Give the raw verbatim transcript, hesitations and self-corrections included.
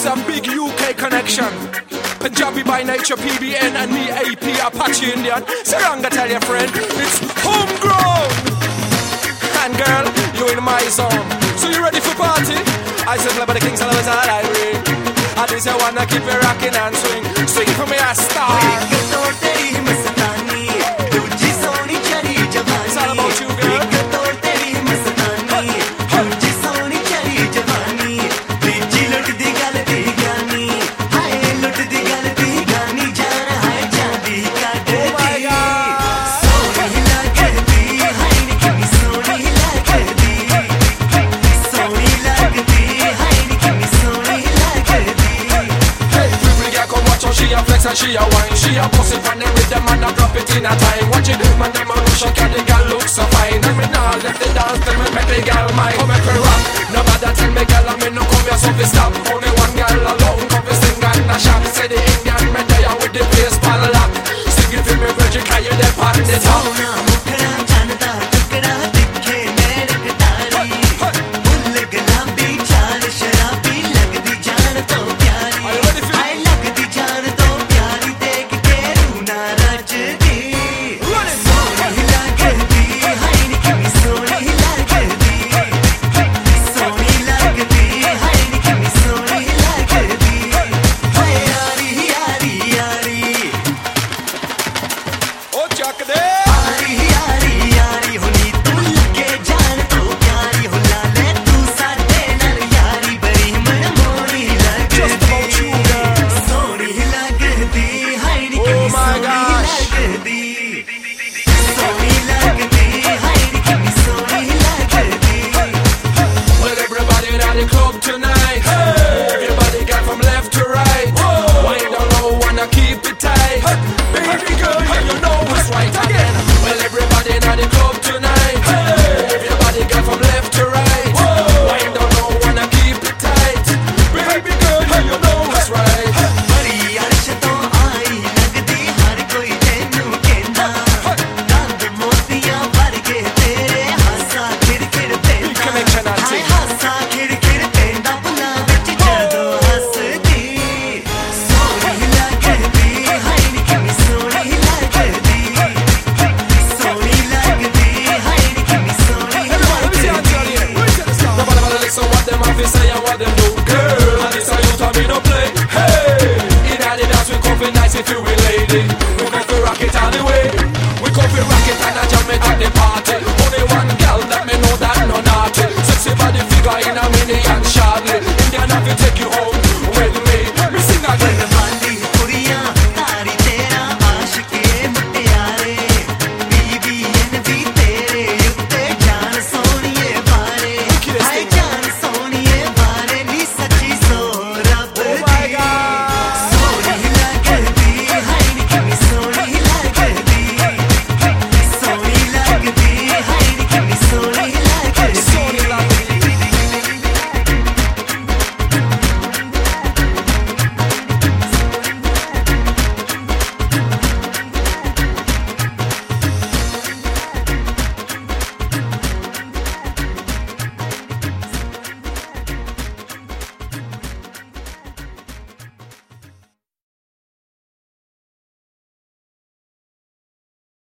It's a big U K connection. Punjabi by nature, P B N, and me A P, Apache Indian. Saranga, tell your friend, it's homegrown. And girl, you in my zone. So you ready for party? I said, play by the kings, all of all I ring. I just wanna keep it rocking and swing. Swing it for me, I star. It's all about you, girl. And she a wine, she a boss it on the rhythm and a drop it in a time. Watch it, man, them a rush, okay, the girl look so fine. And me now left the dance, them me make the girl mine. Come make me rock, no matter tell me girl, I me no come here so fi stop. Only one girl alone, come fi sing and a shop. Say the Indian me there with the bass pan lock. Sing it for me virgin, cause you there on the top. Say and what them do, girl. And this a youth I me no play. Hey, in the dance we come for nice if you will, lady.